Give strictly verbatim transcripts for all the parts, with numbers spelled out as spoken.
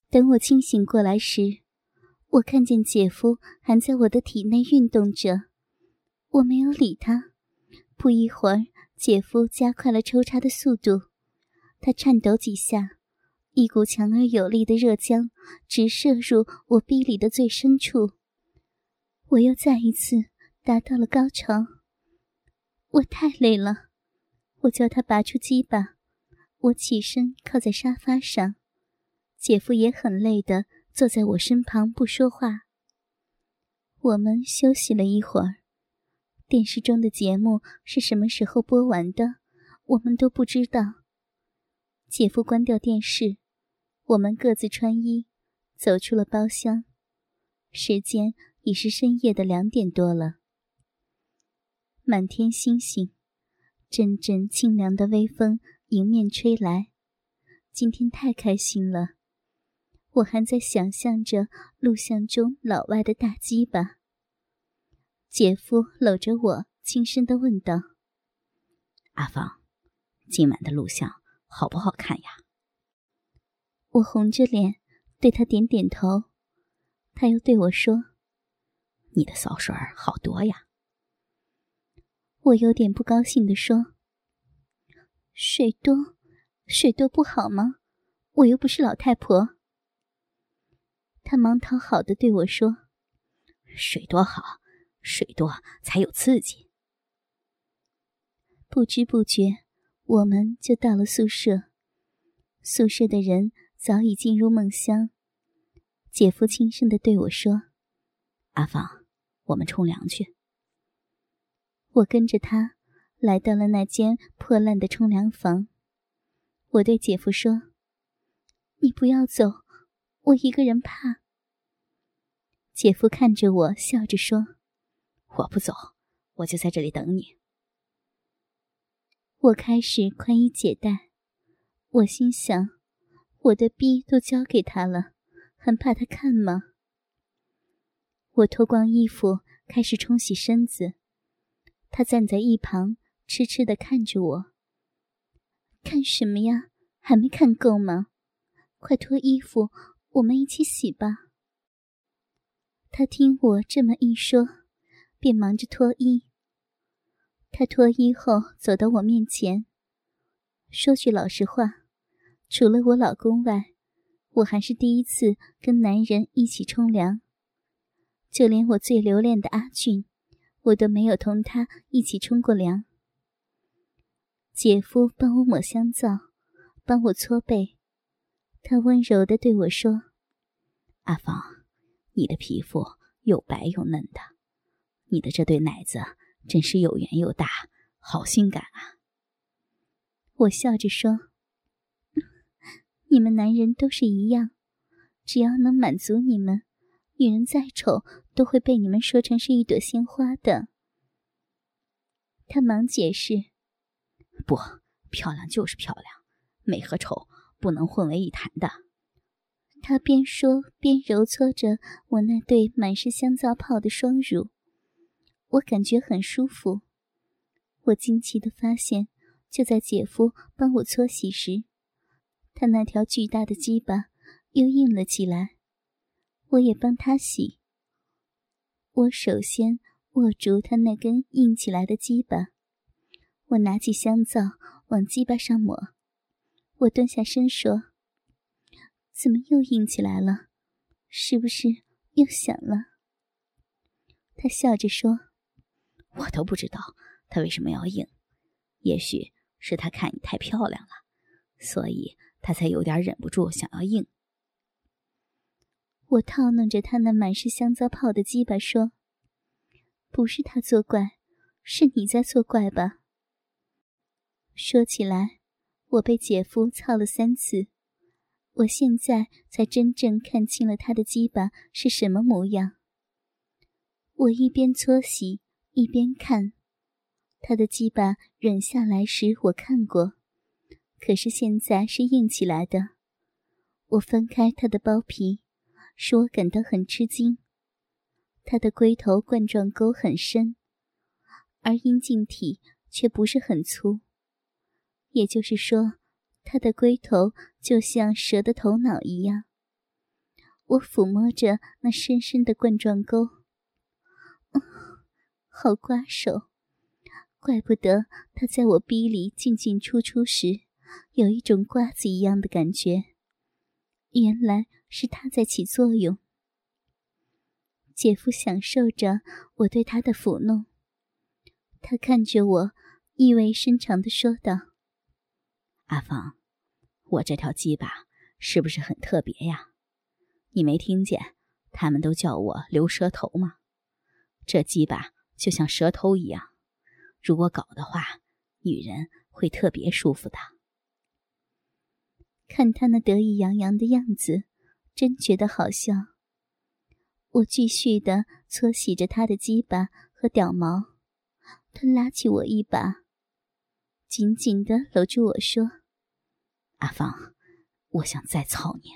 等我清醒过来时，我看见姐夫还在我的体内运动着，我没有理他。不一会儿，姐夫加快了抽插的速度，他颤抖几下，一股强而有力的热浆直射入我逼里的最深处，我又再一次达到了高潮。我太累了，我叫他拔出鸡巴，我起身靠在沙发上，姐夫也很累地坐在我身旁不说话。我们休息了一会儿，电视中的节目是什么时候播完的，我们都不知道。姐夫关掉电视，我们各自穿衣，走出了包厢。时间已是深夜的两点多了。满天星星，阵阵清凉的微风迎面吹来。今天太开心了，我还在想象着录像中老外的大鸡巴。姐夫搂着我轻声地问道： 阿芳，今晚的录像好不好看呀？ 我红着脸对他点点头，他又对我说： 你的骚水儿好多呀。 我有点不高兴地说：水多水多不好吗？我又不是老太婆。他忙讨好地对我说： 水多好，水多才有刺激。 不知不觉我们就到了宿舍，宿舍的人早已进入梦乡。姐夫轻声地对我说： 阿芳，我们冲凉去。 我跟着他来到了那间破烂的冲凉房。我对姐夫说：你不要走，我一个人怕。姐夫看着我笑着说： 我不走，我就在这里等你。 我开始宽衣解带，我心想，我的逼都交给他了，还怕他看吗？我脱光衣服开始冲洗身子，他站在一旁痴痴地看着我。看什么呀？还没看够吗？快脱衣服，我们一起洗吧。他听我这么一说，便忙着脱衣。他脱衣后走到我面前，说句老实话，除了我老公外，我还是第一次跟男人一起冲凉。就连我最留恋的阿俊，我都没有同他一起冲过凉。姐夫帮我抹香皂，帮我搓背，他温柔地对我说： 阿芳，你的皮肤又白又嫩的，你的这对奶子真是又圆又大，好性感啊。 我笑着说：你们男人都是一样，只要能满足你们，女人再丑都会被你们说成是一朵鲜花的。他忙解释： 不，漂亮就是漂亮，美和丑不能混为一谈的。 他边说边揉搓着我那对满是香皂泡的双乳，我感觉很舒服。我惊奇地发现，就在姐夫帮我搓洗时，他那条巨大的鸡巴又硬了起来。我也帮他洗。我首先握住他那根硬起来的鸡巴，我拿起香皂往鸡巴上抹。我蹲下身说：怎么又硬起来了？是不是又响了？他笑着说： 我都不知道他为什么要硬，也许是他看你太漂亮了，所以他才有点忍不住想要硬。 我套弄着他那满是香皂泡的鸡巴说：不是他作怪，是你在作怪吧？说起来，我被姐夫操了三次，我现在才真正看清了他的鸡巴是什么模样。我一边搓洗一边看，他的鸡巴软下来时我看过，可是现在是硬起来的。我翻开他的包皮，使我感到很吃惊。他的龟头冠状沟很深，而阴茎体却不是很粗，也就是说，他的龟头就像蛇的头脑一样。 我抚摸着那深深的冠状沟，嗯，好刮手，怪不得他在我逼里进进出出时有一种瓜子一样的感觉，原来是他在起作用。姐夫享受着我对他的抚弄，他看着我，意味深长地说道： 阿芳，我这条鸡巴是不是很特别呀？你没听见他们都叫我留舌头吗？这鸡巴就像舌头一样，如果搞的话，女人会特别舒服的。 看他那得意洋洋的样子，真觉得好笑。我继续地搓洗着他的鸡巴和屌毛，他拉起我一把，紧紧地搂住我说： 阿芳，我想再操你。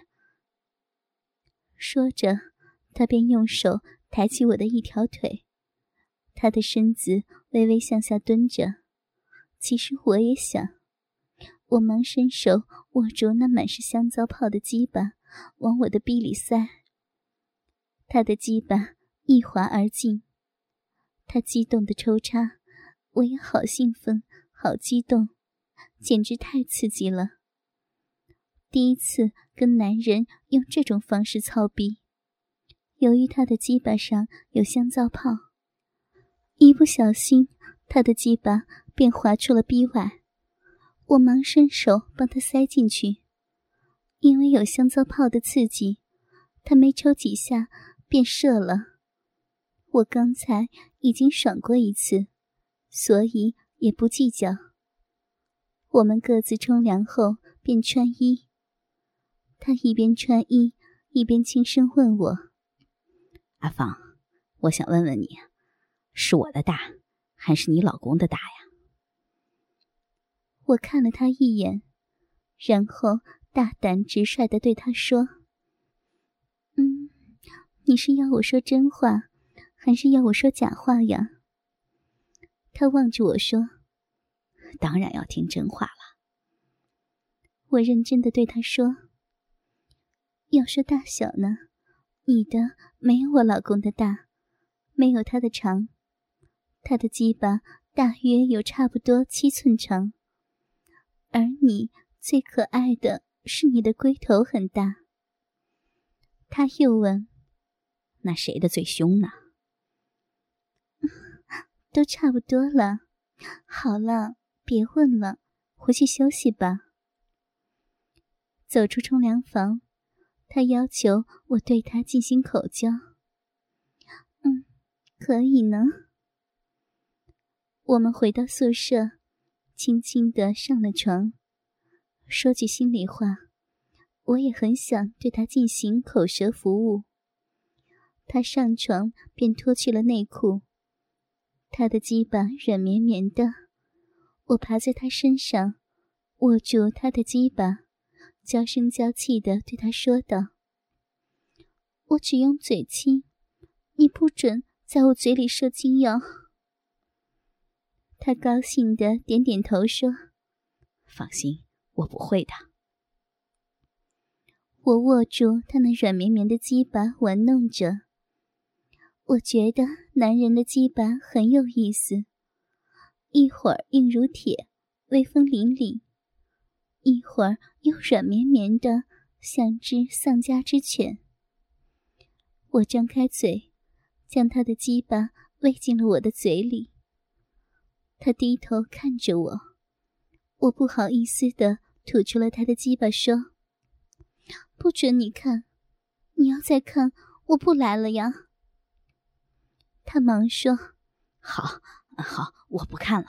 说着，他便用手抬起我的一条腿，他的身子微微向下蹲着。其实我也想，我忙伸手握住那满是香皂泡的鸡巴，往我的逼里塞。他的鸡巴一滑而进，他激动的抽插，我也好兴奋，好激动，简直太刺激了。第一次跟男人用这种方式操逼，由于他的鸡巴上有香皂泡，一不小心他的鸡巴便滑出了逼外，我忙伸手帮他塞进去。因为有香皂泡的刺激，他没抽几下便射了。我刚才已经爽过一次，所以也不计较。我们各自冲凉后便穿衣，他一边穿衣一边轻声问我： 阿芳，我想问问你，是我的大还是你老公的大呀？ 我看了他一眼，然后大胆直率地对他说：嗯，你是要我说真话，还是要我说假话呀？他望着我说： 当然要听真话了。 我认真地对他说：要说大小呢，你的没有我老公的大，没有他的长，他的鸡巴大约有差不多七寸长，而你最可爱的是你的龟头很大。他又问： 那谁的最凶呢？ 都差不多了，好了，别问了，回去休息吧。走出冲凉房，他要求我对他进行口交。嗯，可以呢。我们回到宿舍，轻轻地上了床。说句心里话，我也很想对他进行口舌服务。他上床便脱去了内裤，他的鸡巴软绵绵的，我爬在他身上，握住他的鸡巴，娇声娇气地对他说道：我只用嘴亲，你不准在我嘴里射精哟。他高兴地点点头说： 放心，我不会的。 我握住他那软绵绵的鸡巴玩弄着，我觉得男人的鸡巴很有意思，一会儿硬如铁，威风凛凛，一会儿又软绵绵的，像只丧家之犬。我张开嘴，将他的鸡巴喂进了我的嘴里。他低头看着我，我不好意思地吐出了他的鸡巴说：不准你看，你要再看我不来了呀。他忙说： 好好，我不看了。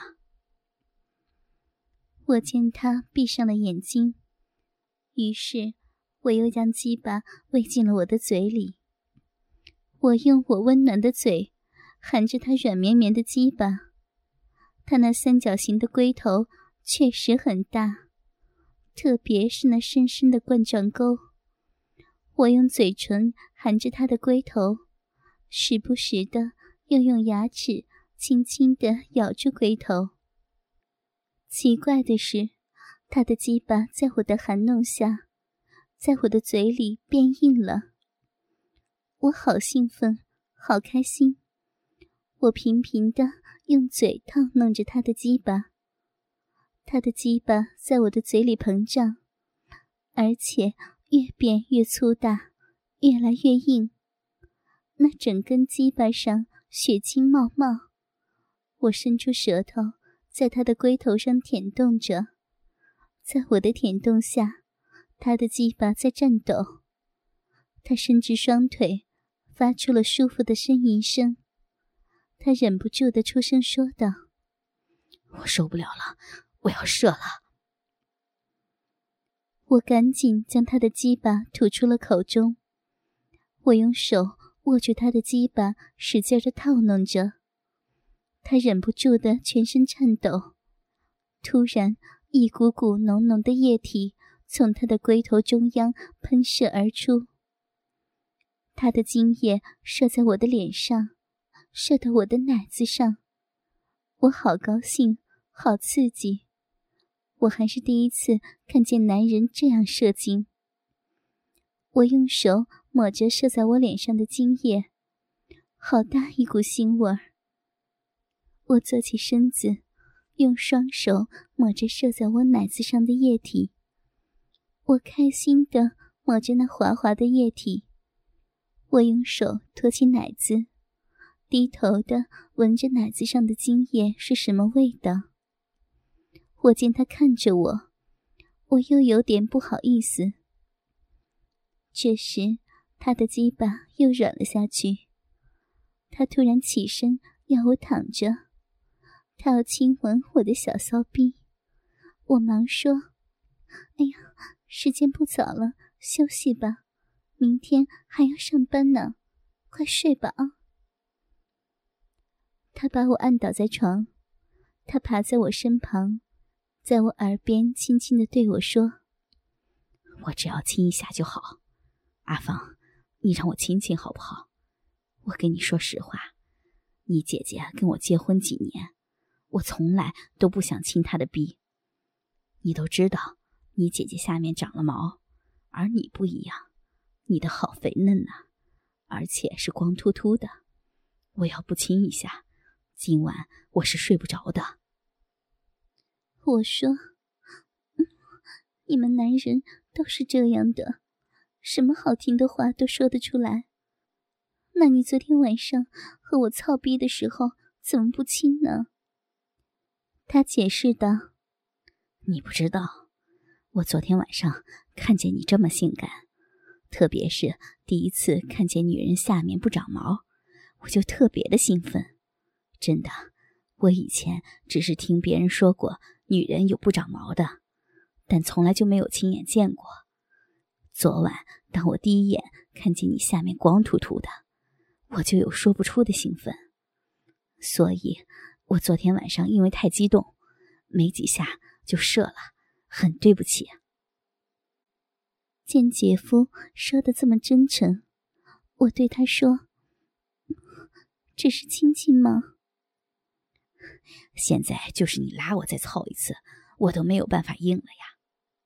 我见他闭上了眼睛，于是我又将鸡巴喂进了我的嘴里。我用我温暖的嘴含着他软绵绵的鸡巴，他那三角形的龟头确实很大，特别是那深深的冠状沟。我用嘴唇含着他的龟头，时不时的又用牙齿轻轻地咬住龟头。奇怪的是，他的鸡巴在我的含弄下，在我的嘴里变硬了。 我好兴奋，好开心。我频频地用嘴套弄着他的鸡巴，他的鸡巴在我的嘴里膨胀，而且越变越粗大，越来越硬。那整根鸡巴上血清冒冒，我伸出舌头在他的龟头上舔动着，在我的舔动下，他的鸡巴在颤抖。他伸直双腿，发出了舒服的呻吟声。他忍不住地出声说道： 我受不了了，我要射了。 我赶紧将他的鸡巴吐出了口中。我用手握住他的鸡巴，使劲地套弄着。他忍不住地全身颤抖。突然，一股股浓浓的液体从他的龟头中央喷射而出。他的精液射在我的脸上，射到我的奶子上。我好高兴，好刺激。我还是第一次看见男人这样射精。我用手抹着射在我脸上的精液，好大一股腥味儿。我坐起身子，用双手抹着射在我奶子上的液体。我开心地抹着那滑滑的液体。我用手托起奶子，低头地闻着奶子上的精液是什么味道。我见他看着我，我又有点不好意思。这时，他的鸡巴又软了下去。他突然起身要我躺着，他要亲吻我的小骚逼。我忙说：哎呀，时间不早了，休息吧，明天还要上班呢，快睡吧啊。他把我按倒在床，他爬在我身旁，在我耳边轻轻地对我说： 我只要亲一下就好，阿芳，你让我亲亲好不好？我跟你说实话，你姐姐跟我结婚几年，我从来都不想亲她的逼。你都知道，你姐姐下面长了毛，而你不一样，你的好肥嫩啊，而且是光秃秃的。我要不亲一下，今晚我是睡不着的。 我说、嗯、你们男人都是这样的，什么好听的话都说得出来。那你昨天晚上和我操逼的时候怎么不亲呢？他解释道： 你不知道，我昨天晚上看见你这么性感，特别是第一次看见女人下面不长毛，我就特别的兴奋。真的，我以前只是听别人说过女人有不长毛的，但从来就没有亲眼见过。昨晚当我第一眼看见你下面光秃秃的，我就有说不出的兴奋。所以我昨天晚上因为太激动，没几下就射了，很对不起。 见姐夫说得这么真诚，我对他说：只是亲亲吗？ 现在就是你拉我再操一次，我都没有办法应了呀。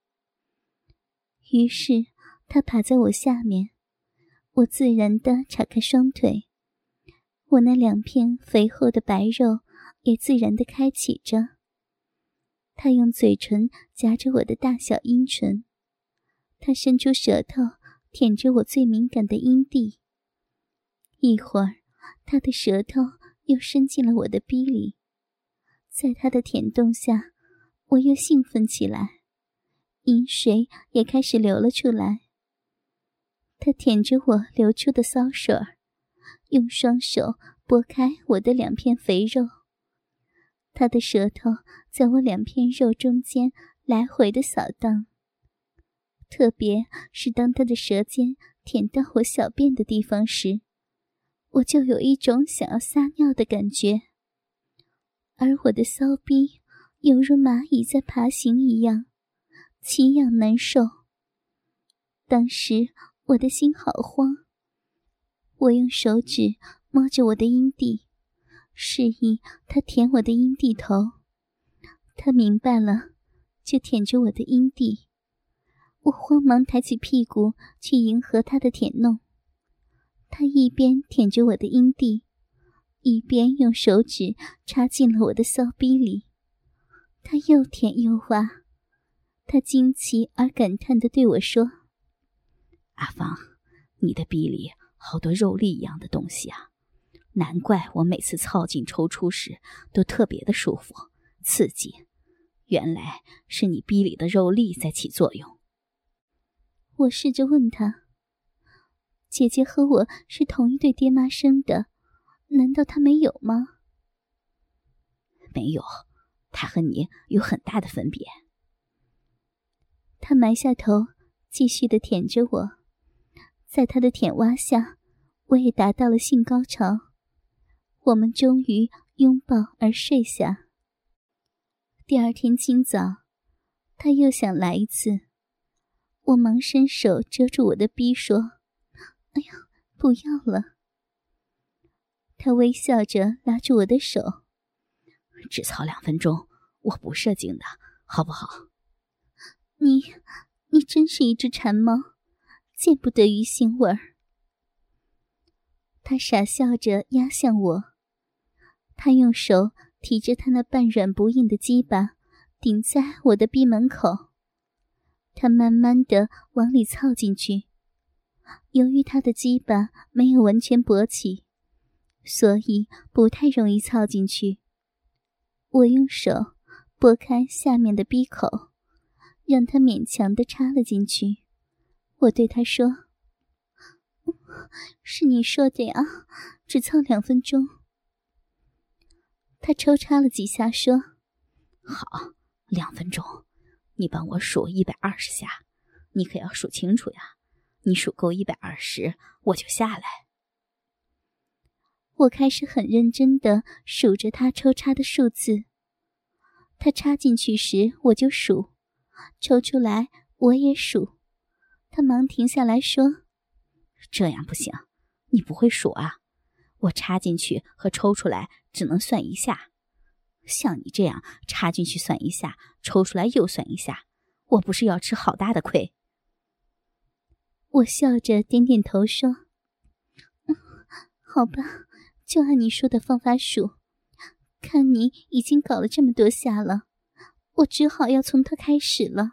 于是他爬在我下面，我自然地岔开双腿，我那两片肥厚的白肉也自然地开启着。他用嘴唇夹着我的大小阴唇，他伸出舌头舔着我最敏感的阴蒂。一会儿，他的舌头又伸进了我的逼里，在他的舔动下，我又兴奋起来，阴水也开始流了出来。他舔着我流出的骚水儿，用双手拨开我的两片肥肉。他的舌头在我两片肉中间来回的扫荡，特别是当他的舌尖舔到我小便的地方时，我就有一种想要撒尿的感觉，而我的骚逼犹如蚂蚁在爬行一样，奇痒难受。当时我的心好慌，我用手指摸着我的阴蒂，示意他舔我的阴蒂头。他明白了，就舔着我的阴蒂。我慌忙抬起屁股去迎合他的舔弄。 他一边舔着我的阴蒂，一边用手指插进了我的骚逼里。他又舔又挖，他惊奇而感叹地对我说： 阿芳，你的逼里好多肉粒一样的东西啊，难怪我每次操进抽出时都特别的舒服刺激，原来是你逼里的肉粒在起作用。 我试着问他：姐姐和我是同一对爹妈生的，难道她没有吗？ 没有，她和你有很大的分别。 他埋下头，继续地舔着我，在他的舔挖下，我也达到了性高潮。我们终于拥抱而睡下。第二天清早，他又想来一次，我忙伸手遮住我的逼，说：哎呀，不要了。他微笑着拉住我的手： 只操两分钟，我不射精的，好不好？ 你，你真是一只馋猫，见不得鱼腥味儿。他傻笑着压向我，他用手提着他那半软不硬的鸡巴顶在我的逼门口，他慢慢地往里操进去。由于他的鸡巴没有完全勃起，所以不太容易操进去。我用手拨开下面的逼口，让他勉强地插了进去。我对他说：是你说的呀，只操两分钟。他抽插了几下说： 好，两分钟，你帮我数一百二十下，你可要数清楚呀，你数够一百二十我就下来。 我开始很认真地数着他抽插的数字，他插进去时我就数，抽出来我也数。他忙停下来说： 这样不行，你不会数啊，我插进去和抽出来只能算一下，像你这样插进去算一下，抽出来又算一下，我不是要吃好大的亏。 我笑着点点头说：嗯，好吧，就按你说的方法数。看你已经搞了这么多下了，我只好要从头开始了。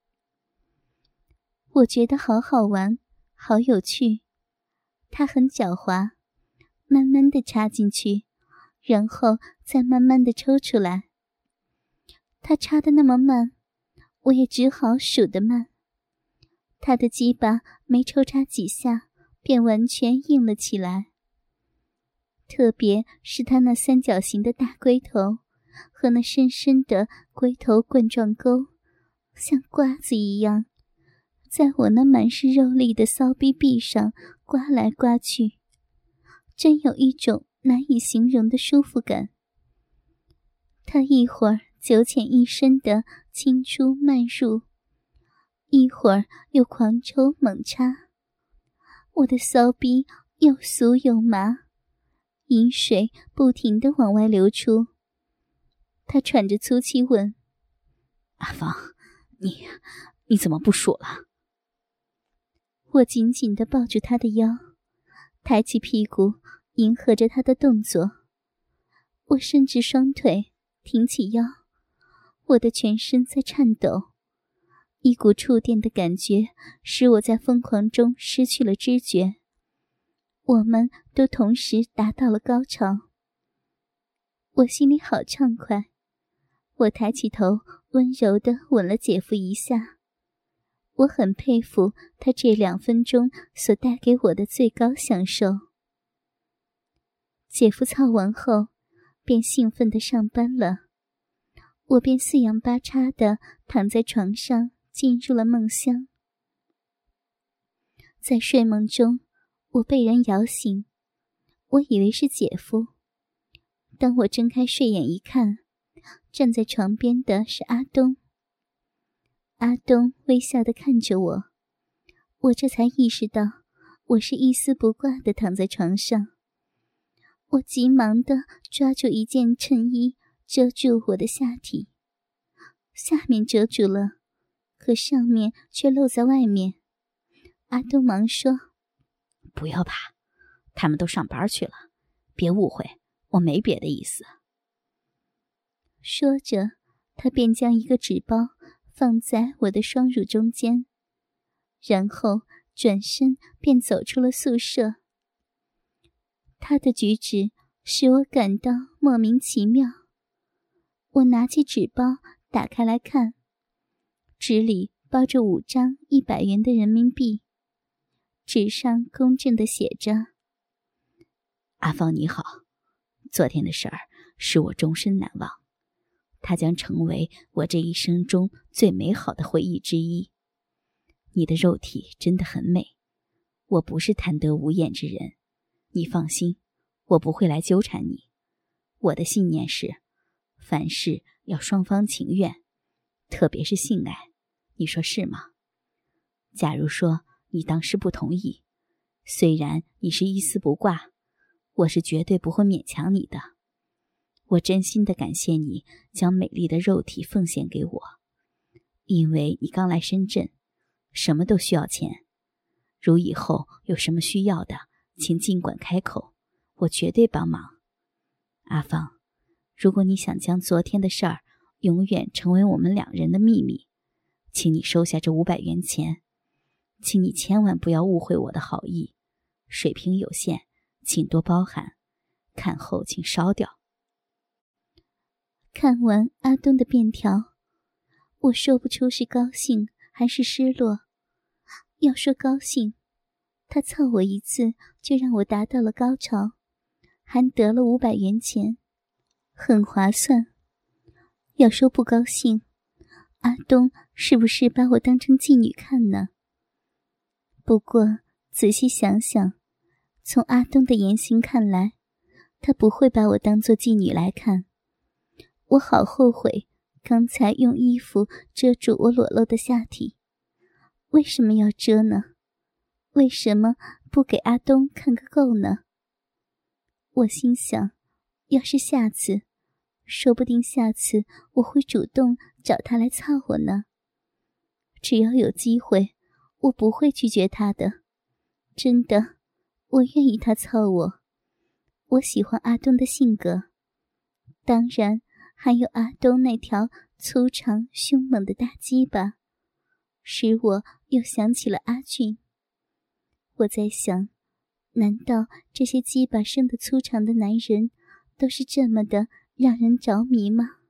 我觉得好好玩，好有趣。它很狡猾，慢慢地插进去，然后再慢慢地抽出来。它插得那么慢，我也只好数得慢。他的鸡巴没抽插几下，便完全硬了起来。特别是他那三角形的大龟头和那深深的龟头冠状沟，像瓜子一样，在我那满是肉粒的骚逼壁上刮来刮去，真有一种难以形容的舒服感。他一会儿九浅一深的轻出慢入，一会儿又狂抽猛插，我的骚逼又酥又麻，饮水不停地往外流出。他喘着粗气问： 阿芳，你你怎么不数了？ 我紧紧地抱住他的腰，抬起屁股迎合着他的动作。我伸直双腿，挺起腰，我的全身在颤抖，一股触电的感觉使我在疯狂中失去了知觉。我们都同时达到了高潮，我心里好畅快。我抬起头，温柔地吻了姐夫一下。我很佩服他这两分钟所带给我的最高享受。姐夫操完后，便兴奋地上班了，我便四仰八叉地躺在床上，进入了梦乡。在睡梦中，我被人摇醒，我以为是姐夫。当我睁开睡眼一看，站在床边的是阿东。阿东微笑地看着我，我这才意识到我是一丝不挂地躺在床上。我急忙地抓住一件衬衣遮住我的下体，下面遮住了，可上面却露在外面。阿东忙说： 不要怕， 他们都上班去了，别误会，我没别的意思。 说着，他便将一个纸包放在我的双乳中间，然后转身便走出了宿舍。他的举止使我感到莫名其妙。我拿起纸包打开来看，纸里包着五张一百元的人民币，纸上公正地写着： 阿芳你好，昨天的事儿使我终身难忘，它将成为我这一生中最美好的回忆之一。你的肉体真的很美，我不是贪得无厌之人，你放心，我不会来纠缠你。我的信念是，凡事要双方情愿，特别是性爱，你说是吗？假如说你当时不同意，虽然你是一丝不挂，我是绝对不会勉强你的。我真心地感谢你将美丽的肉体奉献给我，因为你刚来深圳，什么都需要钱。如以后有什么需要的，请尽管开口，我绝对帮忙。阿芳，如果你想将昨天的事儿永远成为我们两人的秘密，请你收下这五百元钱，请你千万不要误会我的好意，水平有限，请多包涵，看后请烧掉。 看完阿东的便条，我说不出是高兴还是失落。要说高兴，他凑我一次就让我达到了高潮，还得了五百元钱，很划算。要说不高兴，阿东是不是把我当成妓女看呢？不过仔细想想，从阿东的言行看来，他不会把我当作妓女来看。我好后悔刚才用衣服遮住我裸露的下体，为什么要遮呢？为什么不给阿东看个够呢？我心想，要是下次，说不定下次我会主动找他来操我呢。只要有机会，我不会拒绝他的。真的，我愿意他操我。我喜欢阿东的性格，当然还有阿东那条粗长凶猛的大鸡巴，使我又想起了阿俊。我在想，难道这些鸡巴生的粗长的男人都是这么的让人着迷吗？